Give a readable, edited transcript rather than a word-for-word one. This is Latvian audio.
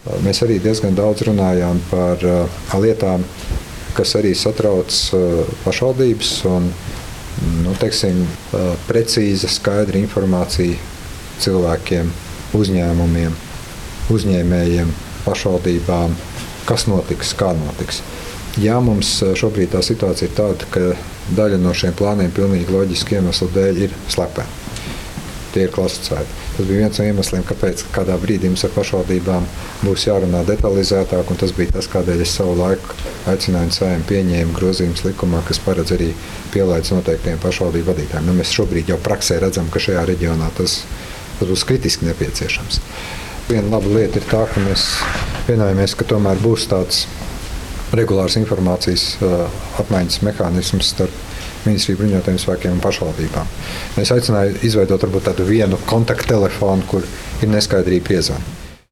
Mēs arī diezgan daudz runājām par lietām, kas arī satrauc pašvaldības un precīza, skaidra informācija cilvēkiem, uzņēmumiem, uzņēmējiem, pašvaldībām, kas notiks, kā notiks. Jā, mums šobrīd tā situācija ir tāda, ka daļa no šiem plāniem pilnīgi loģiski iemeslu dēļ ir slepeni. Tie ir klasificēti. Tas bija viens no iemesliem, kāpēc kādā brīdī mums ar pašvaldībām būs jārunā detalizētāk, un tas bija tas, kādēļ es savu laiku aicināju Saeimu pieņēmu grozījumus likumā, kas paredz arī pielaidus noteiktiem pašvaldību vadītājiem. Mēs šobrīd jau praksē redzam, ka šajā reģionā tas būs kritiski nepieciešams. Viena laba lieta ir tā, ka mēs vienojamies, ka tomēr būs tāds regulārs informācijas apmaiņas mehānisms starp Ministriju bruņotajiem spēkiem un pašvaldībām. Es aicināju izveidot varbūt tādu vienu kontakttelefonu, kur ir neskaidrība piezvana.